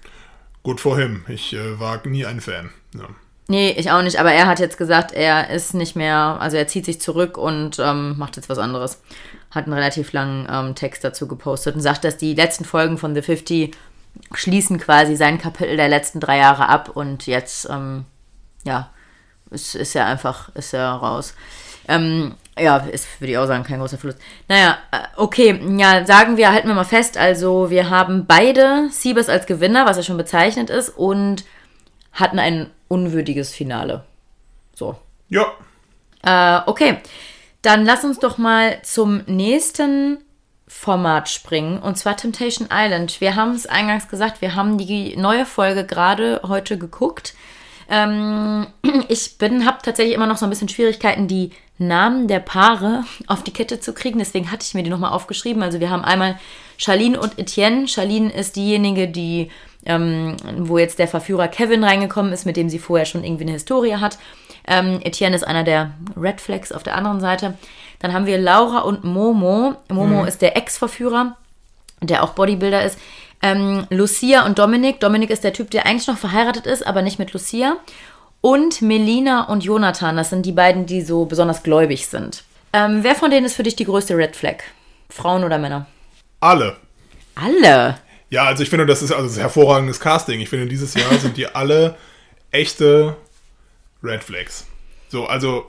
Gut vor ihm. Ich äh, war nie ein Fan. Ja. Nee, ich auch nicht, aber er hat jetzt gesagt, er ist nicht mehr, also er zieht sich zurück und ähm, macht jetzt was anderes. Hat einen relativ langen ähm, Text dazu gepostet und sagt, dass die letzten Folgen von The fünfzig schließen quasi sein Kapitel der letzten drei Jahre ab und jetzt, ähm, ja, ist, ist er einfach, ist er raus. Ähm, ja, ist, würde ich auch sagen, kein großer Verlust. Naja, okay, ja, sagen wir, halten wir mal fest, also wir haben beide Siebes als Gewinner, was ja schon bezeichnet ist, und hatten ein unwürdiges Finale. So. Ja. Äh, okay, dann lass uns doch mal zum nächsten Format springen, und zwar Temptation Island. Wir haben es eingangs gesagt, wir haben die neue Folge gerade heute geguckt. Ähm, ich bin, habe tatsächlich immer noch so ein bisschen Schwierigkeiten, die Namen der Paare auf die Kette zu kriegen, deswegen hatte ich mir die nochmal aufgeschrieben. Also wir haben einmal Charlene und Etienne. Charlene ist diejenige, die, ähm, wo jetzt der Verführer Kevin reingekommen ist, mit dem sie vorher schon irgendwie eine Historie hat. Ähm, Etienne ist einer der Red Flags auf der anderen Seite. Dann haben wir Laura und Momo. Momo mhm. ist der Ex-Verführer, der auch Bodybuilder ist. Ähm, Lucia und Dominik. Dominik ist der Typ, der eigentlich noch verheiratet ist, aber nicht mit Lucia. Und Melina und Jonathan, das sind die beiden, die so besonders gläubig sind. Ähm, wer von denen ist für dich die größte Red Flag? Frauen oder Männer? Alle. Alle? Ja, also ich finde, das ist also das ist hervorragendes Casting. Ich finde, dieses Jahr sind die alle echte Red Flags. So, also,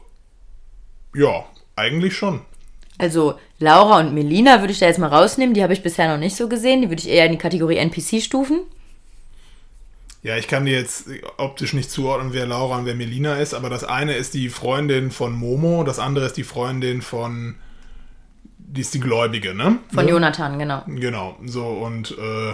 ja, eigentlich schon. Also Laura und Melina würde ich da jetzt mal rausnehmen. Die habe ich bisher noch nicht so gesehen. Die würde ich eher in die Kategorie N P C stufen. Ja, ich kann dir jetzt optisch nicht zuordnen, wer Laura und wer Melina ist, aber das eine ist die Freundin von Momo, das andere ist die Freundin von, die ist die Gläubige, ne? Von ja? Jonathan, genau. Genau, so und äh,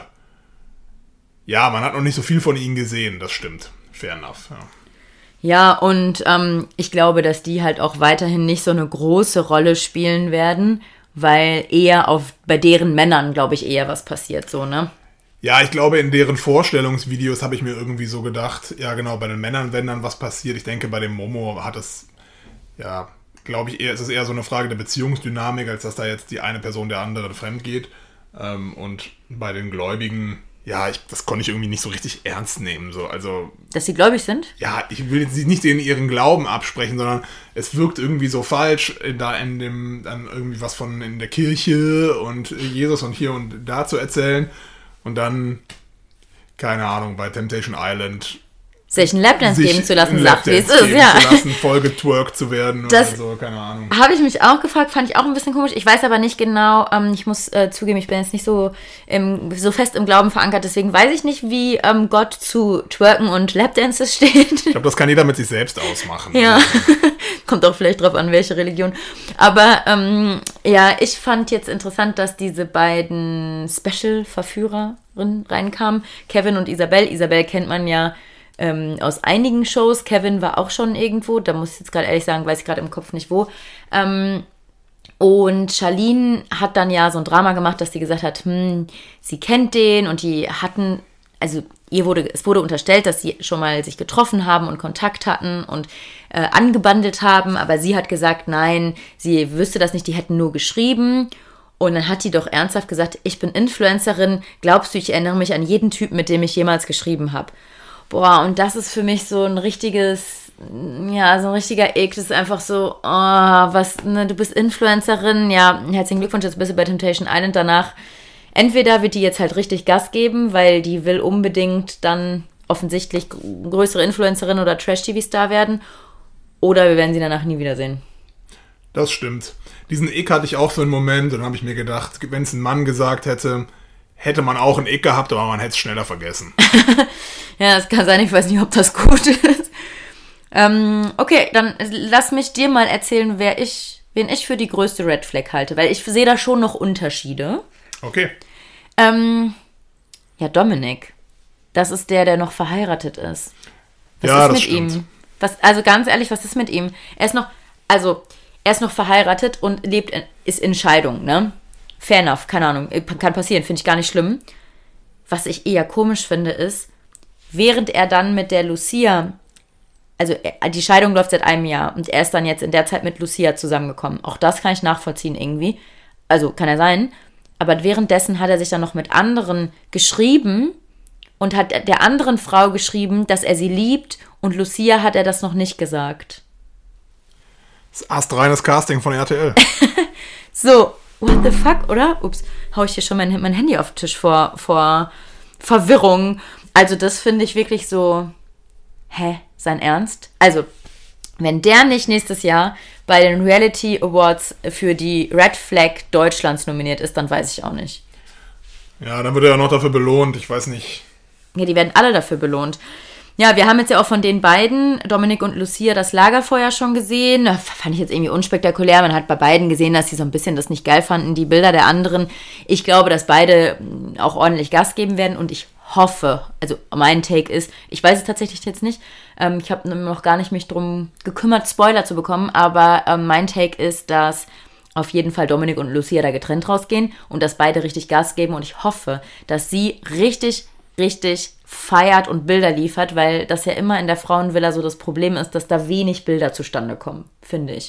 ja, man hat noch nicht so viel von ihnen gesehen, das stimmt. Fair enough, ja. Ja, und ähm, ich glaube, dass die halt auch weiterhin nicht so eine große Rolle spielen werden, weil eher auf bei deren Männern, glaube ich, eher was passiert, so, ne? Ja, ich glaube, in deren Vorstellungsvideos habe ich mir irgendwie so gedacht, ja genau, bei den Männern, wenn dann was passiert. Ich denke, bei dem Momo hat es, ja, glaube ich, eher, ist es eher so eine Frage der Beziehungsdynamik, als dass da jetzt die eine Person der anderen fremd geht. Ähm, und bei den Gläubigen, ja, ich, das konnte ich irgendwie nicht so richtig ernst nehmen. So. Also, dass sie gläubig sind? Ja, ich will sie nicht in ihren Glauben absprechen, sondern es wirkt irgendwie so falsch, da in dem, dann irgendwie was von in der Kirche und Jesus und hier und da zu erzählen. Und dann, keine Ahnung, bei Temptation Island sich einen Lapdance geben zu lassen, sagt, wie es ist, ja. zu lassen, voll getwerkt zu werden das oder so, keine Ahnung. Habe ich mich auch gefragt, fand ich auch ein bisschen komisch. Ich weiß aber nicht genau, ähm, ich muss äh, zugeben, ich bin jetzt nicht so, im, so fest im Glauben verankert, deswegen weiß ich nicht, wie ähm, Gott zu Twerken und Lapdances steht. Ich glaube, das kann jeder mit sich selbst ausmachen. Ja, kommt auch vielleicht drauf an, welche Religion. Aber ähm, ja, ich fand jetzt interessant, dass diese beiden Special-Verführerinnen reinkamen, Kevin und Isabel. Isabel kennt man ja Ähm, aus einigen Shows. Kevin war auch schon irgendwo, da muss ich jetzt gerade ehrlich sagen, weiß ich gerade im Kopf nicht wo. Ähm, und Charlene hat dann ja so ein Drama gemacht, dass sie gesagt hat, hm, sie kennt den und die hatten, also ihr wurde, es wurde unterstellt, dass sie schon mal sich getroffen haben und Kontakt hatten und äh, angebandelt haben, aber sie hat gesagt, nein, sie wüsste das nicht, die hätten nur geschrieben. Und dann hat die doch ernsthaft gesagt, ich bin Influencerin, glaubst du, ich erinnere mich an jeden Typen, mit dem ich jemals geschrieben habe. Boah, und das ist für mich so ein richtiges, ja, so ein richtiger Ekel. Das ist einfach so, oh, was, ne, du bist Influencerin, ja, herzlichen Glückwunsch, jetzt bist du bei Temptation Island. Danach, entweder wird die jetzt halt richtig Gas geben, weil die will unbedingt dann offensichtlich größere Influencerin oder Trash-T V-Star werden, oder wir werden sie danach nie wiedersehen. Das stimmt. Diesen Eck hatte ich auch so einen Moment, und dann habe ich mir gedacht, wenn es ein Mann gesagt hätte, hätte man auch einen Eck gehabt, aber man hätte es schneller vergessen. Ja, das kann sein, ich weiß nicht, ob das gut ist. Ähm, okay, dann lass mich dir mal erzählen, wer ich, wen ich für die größte Red Flag halte, weil ich sehe da schon noch Unterschiede. Okay. Ähm, ja, Dominik. Das ist der, der noch verheiratet ist. Was ja, ist das mit stimmt. ihm? Was, also ganz ehrlich, was ist mit ihm? Er ist noch, also, er ist noch verheiratet und lebt in, ist in Scheidung, ne? Fair enough, keine Ahnung, kann passieren, finde ich gar nicht schlimm. Was ich eher komisch finde, ist, während er dann mit der Lucia, also die Scheidung läuft seit einem Jahr und er ist dann jetzt in der Zeit mit Lucia zusammengekommen. Auch das kann ich nachvollziehen irgendwie. Also kann er sein. Aber währenddessen hat er sich dann noch mit anderen geschrieben und hat der anderen Frau geschrieben, dass er sie liebt, und Lucia hat er das noch nicht gesagt. Das ist astreines Casting von R T L. So, what the fuck, oder? Ups, hau ich hier schon mein, mein Handy auf den Tisch vor, vor Verwirrung. Also das finde ich wirklich so, hä, sein Ernst? Also, wenn der nicht nächstes Jahr bei den Reality Awards für die Red Flag Deutschlands nominiert ist, dann weiß ich auch nicht. Ja, dann wird er ja noch dafür belohnt, ich weiß nicht. Ja, die werden alle dafür belohnt. Ja, wir haben jetzt ja auch von den beiden, Dominik und Lucia, das Lagerfeuer schon gesehen. Das fand ich jetzt irgendwie unspektakulär. Man hat bei beiden gesehen, dass sie so ein bisschen das nicht geil fanden, die Bilder der anderen. Ich glaube, dass beide auch ordentlich Gas geben werden, und ich hoffe, also mein Take ist, ich weiß es tatsächlich jetzt nicht, ähm, ich habe noch gar nicht mich drum gekümmert, Spoiler zu bekommen, aber ähm, mein Take ist, dass auf jeden Fall Dominik und Lucia da getrennt rausgehen und dass beide richtig Gas geben, und ich hoffe, dass sie richtig, richtig feiert und Bilder liefert, weil das ja immer in der Frauenvilla so das Problem ist, dass da wenig Bilder zustande kommen, finde ich.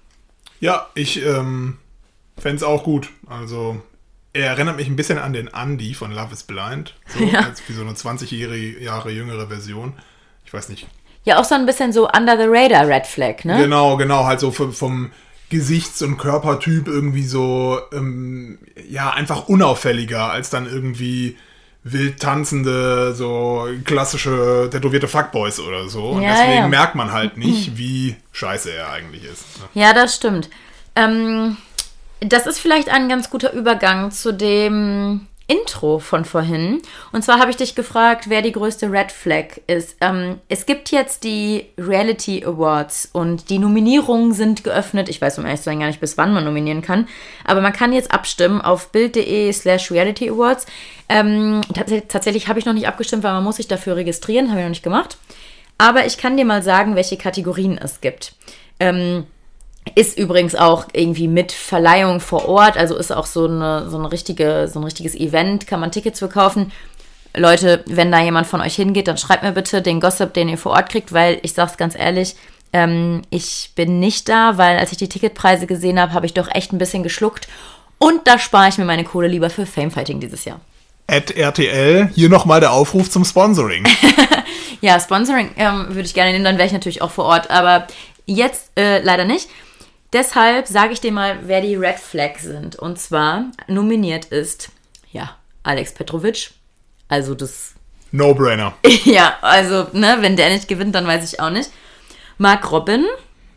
Ja, ich ähm, fände es auch gut. Also, er erinnert mich ein bisschen an den Andy von Love is Blind. So, Ja. als wie so eine zwanzig Jahre jüngere Version. Ich weiß nicht. Ja, auch so ein bisschen so under the radar Red Flag, ne? Genau, genau, halt so vom, vom Gesichts- und Körpertyp irgendwie so, ähm, ja, einfach unauffälliger als dann irgendwie wild tanzende, so klassische tätowierte Fuckboys oder so. Und Ja, deswegen ja. merkt man halt nicht, wie scheiße er eigentlich ist. Ne? Ja, das stimmt. Ähm, das ist vielleicht ein ganz guter Übergang zu dem Intro von vorhin. Und zwar habe ich dich gefragt, wer die größte Red Flag ist. Ähm, es gibt jetzt die Reality Awards und die Nominierungen sind geöffnet. Ich weiß um ehrlich zu sein gar nicht, bis wann man nominieren kann. Aber man kann jetzt abstimmen auf bild.de slash Reality Awards. Ähm, tats- tatsächlich habe ich noch nicht abgestimmt, weil man muss sich dafür registrieren. Habe ich noch nicht gemacht. Aber ich kann dir mal sagen, welche Kategorien es gibt. Ähm, Ist übrigens auch irgendwie mit Verleihung vor Ort, also ist auch so eine, so eine richtige, so ein richtiges Event, kann man Tickets verkaufen. Leute, wenn da jemand von euch hingeht, dann schreibt mir bitte den Gossip, den ihr vor Ort kriegt, weil ich sag's ganz ehrlich, ähm, ich bin nicht da, weil als ich die Ticketpreise gesehen habe, habe ich doch echt ein bisschen geschluckt, und da spare ich mir meine Kohle lieber für Famefighting dieses Jahr. at R T L, hier nochmal der Aufruf zum Sponsoring. Ja, Sponsoring ähm, würde ich gerne nehmen, dann wäre ich natürlich auch vor Ort, aber jetzt äh, leider nicht. Deshalb sage ich dir mal, wer die Red Flags sind. Und zwar nominiert ist, ja, Alex Petrovic, also das... No-brainer. Ja, also, ne, wenn der nicht gewinnt, dann weiß ich auch nicht. Mark Robin.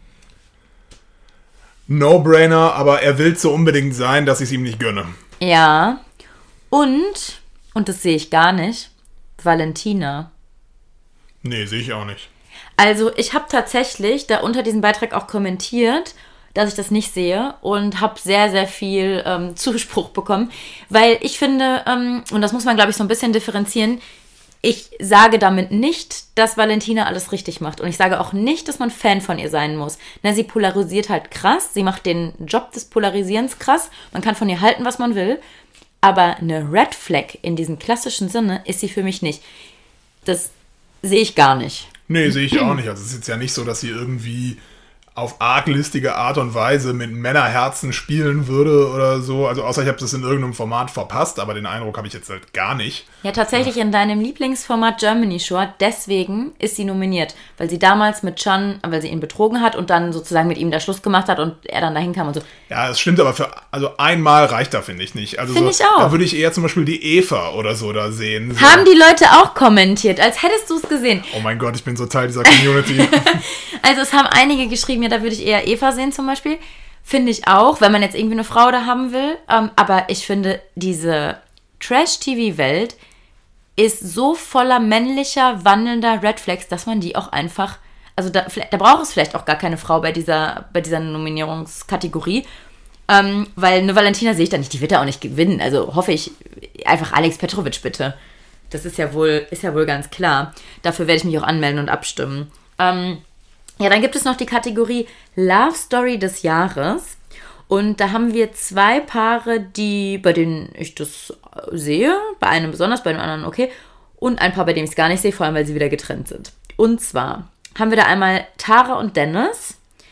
No-brainer, aber er will so unbedingt sein, dass ich es ihm nicht gönne. Ja. Und, und das sehe ich gar nicht, Valentina. Nee, sehe ich auch nicht. Also ich habe tatsächlich da unter diesem Beitrag auch kommentiert, dass ich das nicht sehe und habe sehr, sehr viel ähm, Zuspruch bekommen, weil ich finde, ähm, und das muss man, glaube ich, so ein bisschen differenzieren, ich sage damit nicht, dass Valentina alles richtig macht. Und ich sage auch nicht, dass man Fan von ihr sein muss. Na, sie polarisiert halt krass. Sie macht den Job des Polarisierens krass. Man kann von ihr halten, was man will. Aber eine Red Flag in diesem klassischen Sinne ist sie für mich nicht. Das sehe ich gar nicht. Nee, sehe ich auch nicht. Also es ist jetzt ja nicht so, dass sie irgendwie auf arglistige Art und Weise mit Männerherzen spielen würde oder so. Also außer ich habe das in irgendeinem Format verpasst, aber den Eindruck habe ich jetzt halt gar nicht. Ja, tatsächlich in deinem Lieblingsformat Germany Shore, deswegen ist sie nominiert, weil sie damals mit Can, weil sie ihn betrogen hat und dann sozusagen mit ihm da Schluss gemacht hat und er dann dahin kam und so. Ja, es stimmt, aber für also einmal reicht da, finde ich nicht. Also finde so, ich auch. Da würde ich eher zum Beispiel die Eva oder so da sehen. So. Haben die Leute auch kommentiert, als hättest du es gesehen. Oh mein Gott, ich bin so Teil dieser Community. Also es haben einige geschrieben, ja, da würde ich eher Eva sehen zum Beispiel. Finde ich auch, wenn man jetzt irgendwie eine Frau da haben will. Ähm, aber ich finde, diese Trash-T V-Welt ist so voller männlicher, wandelnder Red Flags, dass man die auch einfach, also da, da braucht es vielleicht auch gar keine Frau bei dieser, bei dieser Nominierungskategorie. Ähm, weil eine Valentina sehe ich da nicht, die wird da auch nicht gewinnen. Also hoffe ich, einfach Alex Petrovic bitte. Das ist ja wohl, ist ja wohl ganz klar. Dafür werde ich mich auch anmelden und abstimmen. Ähm, Ja, dann gibt es noch die Kategorie Love Story des Jahres. Und da haben wir zwei Paare, die, bei denen ich das sehe. Bei einem besonders, bei dem anderen okay. Und ein paar, bei denen ich es gar nicht sehe, vor allem, weil sie wieder getrennt sind. Und zwar haben wir da einmal Tara und Dennis.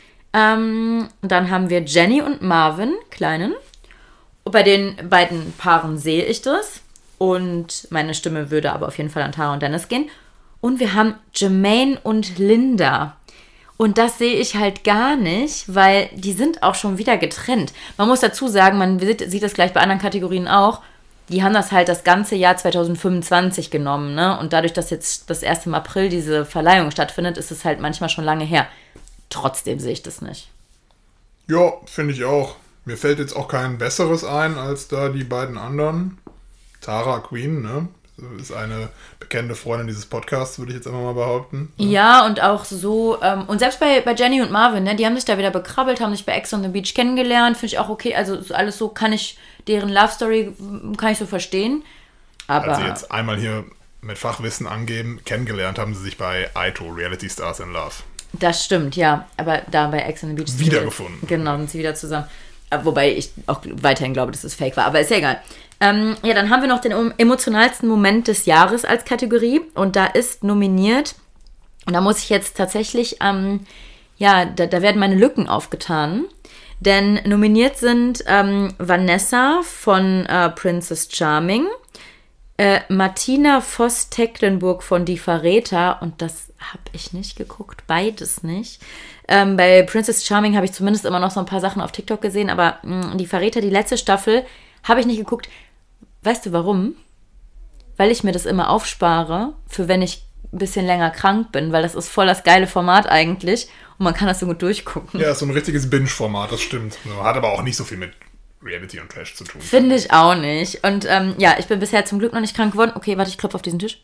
Ähm, dann haben wir Jenny und Marvin, Kleinen. Und bei den beiden Paaren sehe ich das. Und meine Stimme würde aber auf jeden Fall an Tara und Dennis gehen. Und wir haben Jermaine und Linda. Und das sehe ich halt gar nicht, weil die sind auch schon wieder getrennt. Man muss dazu sagen, man sieht, sieht das gleich bei anderen Kategorien auch, die haben das halt das ganze Jahr zwanzig fünfundzwanzig genommen, ne? Und dadurch, dass jetzt das erste im April diese Verleihung stattfindet, ist es halt manchmal schon lange her. Trotzdem sehe ich das nicht. Ja, finde ich auch. Mir fällt jetzt auch kein besseres ein, als da die beiden anderen. Tara Queen, ne? Ist eine bekannte Freundin dieses Podcasts, würde ich jetzt einfach mal behaupten. Ja, ja und auch so, ähm, und selbst bei, bei Jenny und Marvin, ne, die haben sich da wieder bekrabbelt, haben sich bei Ex on the Beach kennengelernt, finde ich auch okay, also alles so kann ich, deren Love Story kann ich so verstehen. Aber als sie jetzt einmal hier mit Fachwissen angeben, kennengelernt haben sie sich bei Aito, Reality Stars in Love. Das stimmt, ja, aber da bei Ex on the Beach wiedergefunden. Sie, genau, sind sie wieder zusammen. Wobei ich auch weiterhin glaube, dass es fake war, aber ist ja egal. Ähm, ja, dann haben wir noch den emotionalsten Moment des Jahres als Kategorie und da ist nominiert, und da muss ich jetzt tatsächlich, ähm, ja, da, da werden meine Lücken aufgetan, denn nominiert sind ähm, Vanessa von äh, Princess Charming, äh, Martina Voss-Tecklenburg von Die Verräter, und das habe ich nicht geguckt, beides nicht. Ähm, bei Princess Charming habe ich zumindest immer noch so ein paar Sachen auf TikTok gesehen, aber mh, Die Verräter, die letzte Staffel, habe ich nicht geguckt. Weißt du warum? Weil ich mir das immer aufspare, für wenn ich ein bisschen länger krank bin, weil das ist voll das geile Format eigentlich und man kann das so gut durchgucken. Ja, ist so ein richtiges Binge-Format, das stimmt. Hat aber auch nicht so viel mit Reality und Trash zu tun. Finde ich auch nicht. Und ähm, ja, ich bin bisher zum Glück noch nicht krank geworden. Okay, warte, ich klopfe auf diesen Tisch.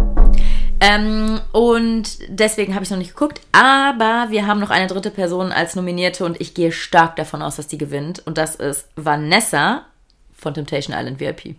Ähm, und deswegen habe ich noch nicht geguckt, aber wir haben noch eine dritte Person als Nominierte und ich gehe stark davon aus, dass die gewinnt. Und das ist Vanessa von Temptation Island V I P.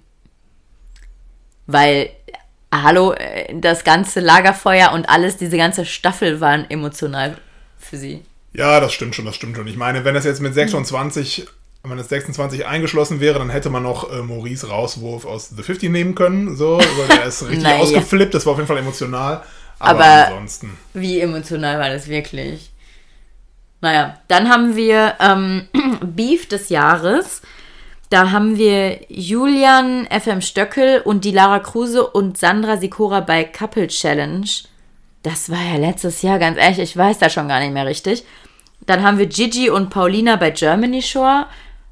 Weil, hallo, das ganze Lagerfeuer und alles, diese ganze Staffel waren emotional für sie. Ja, das stimmt schon, das stimmt schon. Ich meine, wenn das jetzt mit sechsundzwanzig, wenn das sechsundzwanzig eingeschlossen wäre, dann hätte man noch äh, Maurice Rauswurf aus The fifty nehmen können. So, weil der ist richtig naja. ausgeflippt, das war auf jeden Fall emotional. Aber, aber ansonsten. Wie emotional war das wirklich? Naja, dann haben wir ähm, Beef des Jahres. da haben wir Julian F M Stöckel und die Lara Kruse und Sandra Sikora bei Couple Challenge. Das war ja letztes Jahr, ganz ehrlich, ich weiß da schon gar nicht mehr richtig. Dann haben wir Gigi und Paulina bei Germany Shore.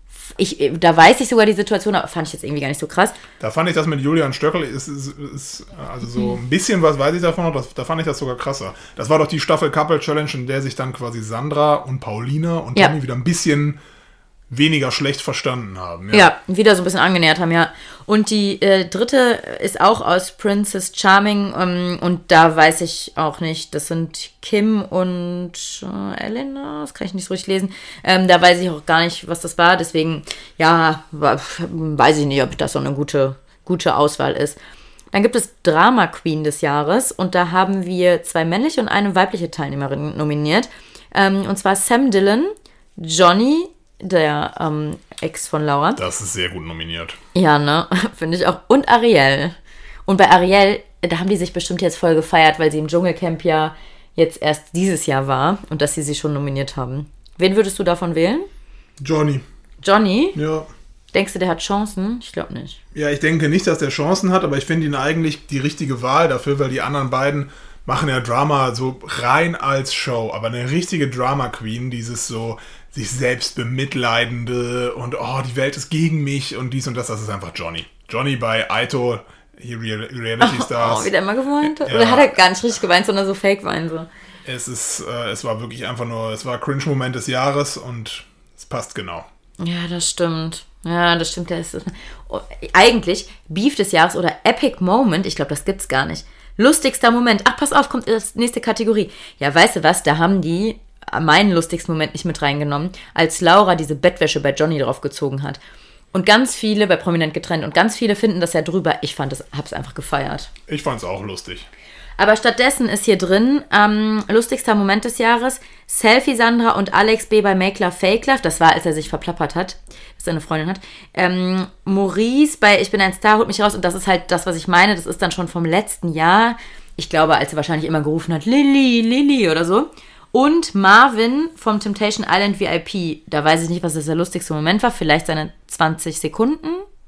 Ich, da weiß ich sogar die Situation, aber fand ich jetzt irgendwie gar nicht so krass. Da fand ich das mit Julian Stöckel, ist, ist, ist also so ein bisschen was weiß ich davon noch, das, da fand ich das sogar krasser. Das war doch die Staffel Couple Challenge, in der sich dann quasi Sandra und Paulina und Tommy ja. wieder ein bisschen weniger schlecht verstanden haben. Ja, ja wieder so ein bisschen angenähert haben, ja. Und die äh, dritte ist auch aus Princess Charming ähm, und da weiß ich auch nicht, das sind Kim und äh, Elena, das kann ich nicht so richtig lesen. Ähm, da weiß ich auch gar nicht, was das war, deswegen, ja, weiß ich nicht, ob das so eine gute, gute Auswahl ist. Dann gibt es Drama Queen des Jahres und da haben wir zwei männliche und eine weibliche Teilnehmerin nominiert. Ähm, und zwar Sam Dillon, Johnny, der ähm, Ex von Laura. Das ist sehr gut nominiert. Ja, ne? Finde ich auch. Und Ariel. Und bei Ariel, da haben die sich bestimmt jetzt voll gefeiert, weil sie im Dschungelcamp ja jetzt erst dieses Jahr war und dass sie sie schon nominiert haben. Wen würdest du davon wählen? Johnny. Johnny? Ja. Denkst du, der hat Chancen? Ich glaube nicht. Ja, ich denke nicht, dass der Chancen hat, aber ich finde ihn eigentlich die richtige Wahl dafür, weil die anderen beiden machen ja Drama so rein als Show, aber eine richtige Drama Queen, dieses so sich selbst bemitleidende und oh, die Welt ist gegen mich und dies und das, das ist einfach Johnny. Johnny bei Aito, hier Real- Reality Stars. Oh, wie der immer geweint hat? Ja. Oder hat er gar nicht richtig geweint, sondern so fake weinen so? Es ist, äh, es war wirklich einfach nur, es war Cringe-Moment des Jahres und es passt genau. Ja, das stimmt. Ja, das stimmt. Das ist, oh, eigentlich Beef des Jahres oder Epic Moment, ich glaube, das gibt's gar nicht. Lustigster Moment. Ach, pass auf, kommt das nächste Kategorie. Ja, weißt du was, da haben die meinen lustigsten Moment nicht mit reingenommen, als Laura diese Bettwäsche bei Johnny draufgezogen hat. Und ganz viele, bei Prominent getrennt, und ganz viele finden das ja drüber. Ich fand das, hab's einfach gefeiert. Ich fand's auch lustig. Aber stattdessen ist hier drin, ähm, lustigster Moment des Jahres, Selfie Sandra und Alex B. bei Make Love Fake Love. Das war, als er sich verplappert hat, dass er eine Freundin hat. Ähm, Maurice bei Ich bin ein Star, holt mich raus. Und das ist halt das, was ich meine. Das ist dann schon vom letzten Jahr. Ich glaube, als er wahrscheinlich immer gerufen hat, Lilly, Lilly oder so. Und Marvin vom Temptation Island V I P. Da weiß ich nicht, was das der lustigste Moment war. Vielleicht seine zwanzig Sekunden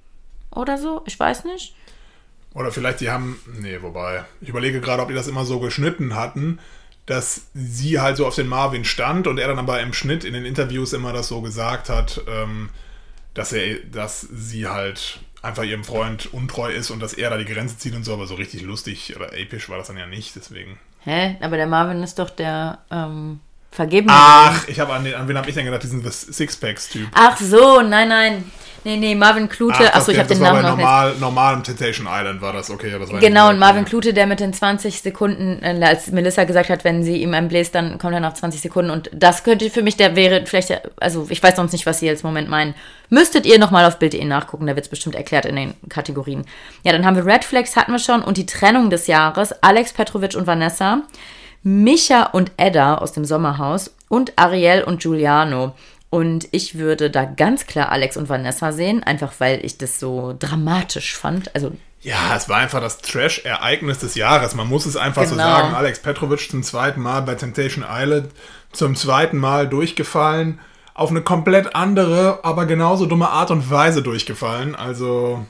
oder so. Ich weiß nicht. Oder vielleicht die haben, nee, wobei, ich überlege gerade, ob die das immer so geschnitten hatten, dass sie halt so auf den Marvin stand und er dann aber im Schnitt in den Interviews immer das so gesagt hat, ähm, dass er, dass sie halt einfach ihrem Freund untreu ist und dass er da die Grenze zieht und so, aber so richtig lustig oder episch war das dann ja nicht, deswegen. Hä? Aber der Marvin ist doch der ähm, Vergebene. Ach, ich habe an, den, an wen habe ich denn gedacht, diesen Sixpacks-Typ. Ach so, nein, nein. Nee, nee, Marvin Klute. Achso, ich habe den Namen noch normal, nicht. Normal im Temptation Island war das, okay. Das war genau, und Marvin Klute, der mit den zwanzig Sekunden, als Melissa gesagt hat, wenn sie ihm einen bläst, dann kommt er nach zwanzig Sekunden. Und das könnte für mich, der wäre vielleicht, also ich weiß sonst nicht, was sie jetzt im Moment meinen. Müsstet ihr nochmal auf Bild punkt de nachgucken, da wird es bestimmt erklärt in den Kategorien. Ja, dann haben wir Red Flags, hatten wir schon, und die Trennung des Jahres, Alex Petrovic und Vanessa, Micha und Edda aus dem Sommerhaus und Ariel und Giuliano. Und ich würde da ganz klar Alex und Vanessa sehen, einfach weil ich das so dramatisch fand. Also ja, es war einfach das Trash-Ereignis des Jahres. Man muss es einfach genau so sagen. Alex Petrovic zum zweiten Mal bei Temptation Island, zum zweiten Mal durchgefallen. Auf eine komplett andere, aber genauso dumme Art und Weise durchgefallen. Also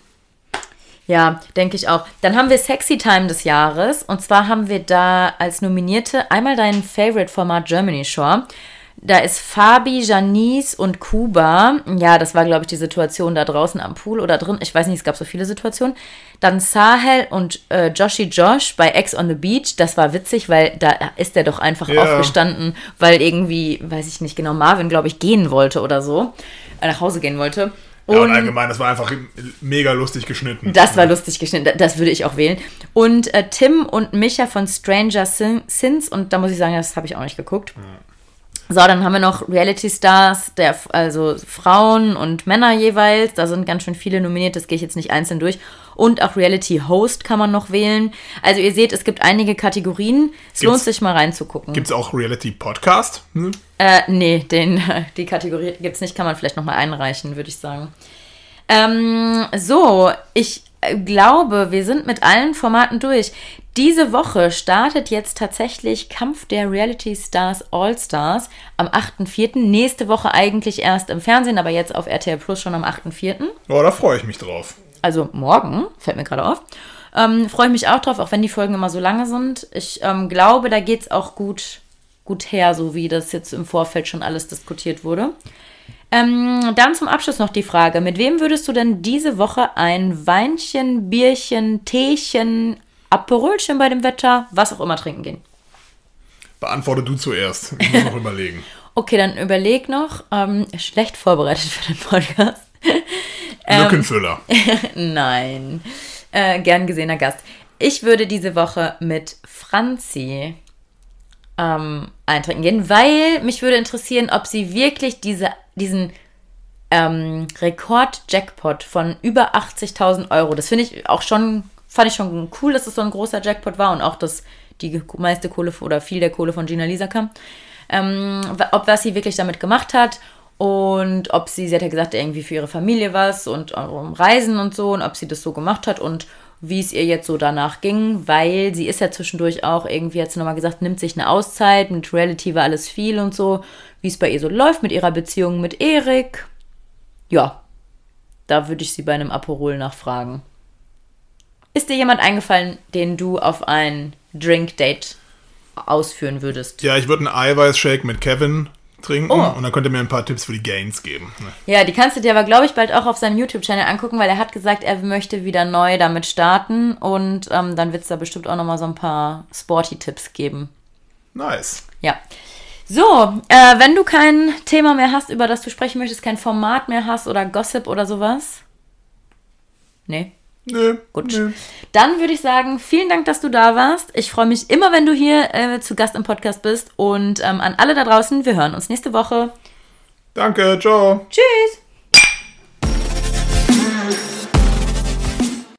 ja, denke ich auch. Dann haben wir Sexy Time des Jahres. Und zwar haben wir da als Nominierte einmal dein Favorite-Format Germany Shore. Da ist Fabi, Janice und Kuba. Ja, das war, glaube ich, die Situation da draußen am Pool oder drin. Ich weiß nicht, es gab so viele Situationen. Dann Sahel und äh, Joshi Josh bei Ex on the Beach. Das war witzig, weil da ist der doch einfach ja. aufgestanden, weil irgendwie, weiß ich nicht genau, Marvin, glaube ich, gehen wollte oder so. Äh, nach Hause gehen wollte. Und, ja, und allgemein, das war einfach mega lustig geschnitten. Das war lustig geschnitten, das würde ich auch wählen. Und äh, Tim und Micha von Stranger Sins. Und da muss ich sagen, das habe ich auch nicht geguckt. Ja. So, dann haben wir noch Reality Stars, der, also Frauen und Männer jeweils. Da sind ganz schön viele nominiert, das gehe ich jetzt nicht einzeln durch. Und auch Reality Host kann man noch wählen. Also ihr seht, es gibt einige Kategorien. Es gibt's, lohnt sich mal reinzugucken. Gibt es auch Reality Podcast? Hm? Äh, nee, den, die Kategorie gibt es nicht, kann man vielleicht nochmal einreichen, würde ich sagen. Ähm, so, ich glaube, wir sind mit allen Formaten durch. Diese Woche startet jetzt tatsächlich Kampf der Reality Stars All-Stars am achten vierten Nächste Woche eigentlich erst im Fernsehen, aber jetzt auf R T L Plus schon am achten vierten Oh, da freue ich mich drauf. Also morgen, fällt mir gerade auf. Ähm, freue ich mich auch drauf, auch wenn die Folgen immer so lange sind. Ich ähm, glaube, da geht es auch gut, gut her, so wie das jetzt im Vorfeld schon alles diskutiert wurde. Ähm, dann zum Abschluss noch die Frage, mit wem würdest du denn diese Woche ein Weinchen, Bierchen, Teechen, Aperolchen bei dem Wetter, was auch immer trinken gehen? Beantworte du zuerst. Ich muss noch überlegen. Okay, dann überleg noch. Ähm, schlecht vorbereitet für den Podcast. Lückenfüller. Ähm, nein. Äh, gern gesehener Gast. Ich würde diese Woche mit Franzi ähm, eintrinken gehen, weil mich würde interessieren, ob sie wirklich diese, diesen ähm, Rekord-Jackpot von über achtzigtausend Euro, das finde ich auch schon, fand ich schon cool, dass es so ein großer Jackpot war und auch, dass die meiste Kohle oder viel der Kohle von Gina Lisa kam, ähm, ob was sie wirklich damit gemacht hat und ob sie, sie hat ja gesagt, irgendwie für ihre Familie was und um Reisen und so und ob sie das so gemacht hat und wie es ihr jetzt so danach ging, weil sie ist ja zwischendurch auch irgendwie, hat sie nochmal gesagt, nimmt sich eine Auszeit, mit Reality war alles viel und so, wie es bei ihr so läuft mit ihrer Beziehung mit Erik. Ja, da würde ich sie bei einem Aperol nachfragen. Ist dir jemand eingefallen, den du auf ein Drink-Date ausführen würdest? Ja, ich würde einen Eiweißshake mit Kevin trinken Oh. und dann könnt ihr mir ein paar Tipps für die Gains geben. Ja, die kannst du dir aber, glaube ich, bald auch auf seinem YouTube-Channel angucken, weil er hat gesagt, er möchte wieder neu damit starten und ähm, dann wird es da bestimmt auch nochmal so ein paar Sporty-Tipps geben. Nice. Ja. So, äh, wenn du kein Thema mehr hast, über das du sprechen möchtest, kein Format mehr hast oder Gossip oder sowas? Nee. Nö. Gut. Nö. Dann würde ich sagen, vielen Dank, dass du da warst. Ich freue mich immer, wenn du hier äh, zu Gast im Podcast bist. Und ähm, an alle da draußen, wir hören uns nächste Woche. Danke, ciao. Tschüss.